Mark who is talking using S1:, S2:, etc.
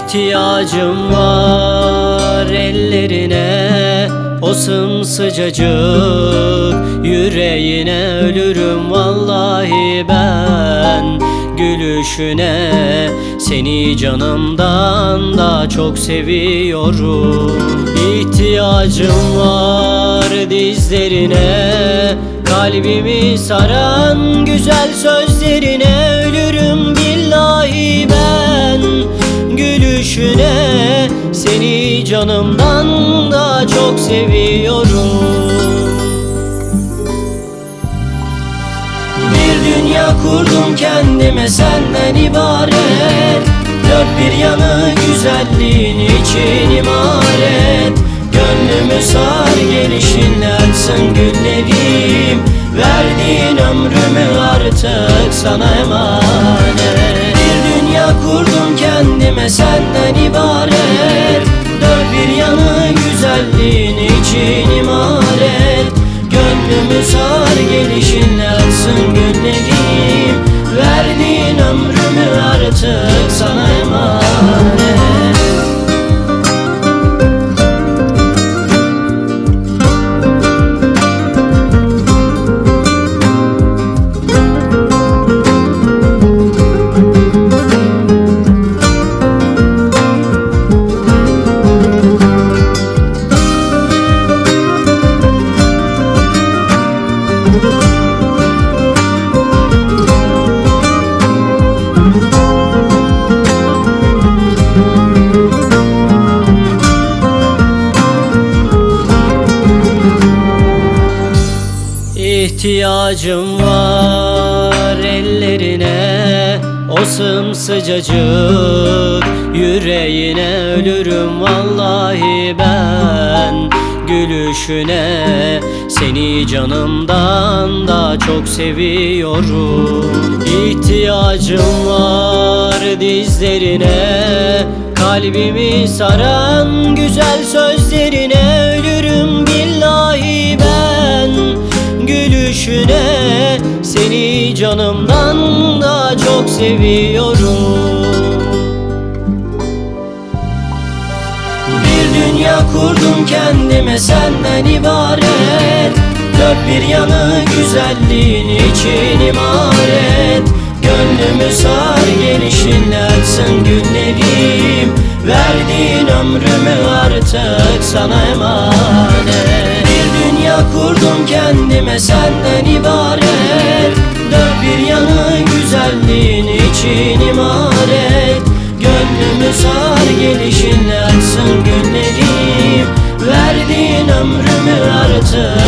S1: İhtiyacım var ellerine, o sımsıcacık yüreğine. Ölürüm vallahi ben gülüşüne. Seni canımdan da çok seviyorum. İhtiyacım var dizlerine, kalbimi saran güzel sözlerine. Ölürüm billahi ben gülüşüne. Seni canımdan da çok seviyorum. Bir dünya kurdum kendime senden ibaret, dört bir yanı güzelliğin için imaret. Gönlümü sar gelişinle açsın güllerim, verdiğin ömrümü artık sana emanet. Bir dünya kurdum kendime senden ibaret, dört bir yanı güzelliğin için imaret. Gönlümü sar gelişinle açsın güllerim, verdiğin ömrümü artık sana emanet. İhtiyacım var ellerine, o sımsıcacık yüreğine. Ölürüm vallahi ben gülüşüne. Seni canımdan da çok seviyorum. İhtiyacım var dizlerine, kalbimi saran güzel sözlerine. Ölürüm billahi ben gülüşüne. Seni canımdan da çok seviyorum. Bir dünya kurdum kendime senden ibaret, dört bir yanı güzelliğin için imaret. Gönlümü sar gelişinle açsın güllerim, verdiğin ömrümü artık sana emanet. Bir dünya kurdum kendime senden ibaret, dört bir yanı güzelliğin için imaret. Gönlümü sar gelişinle açsın güllerim, verdiğin ömrümü artık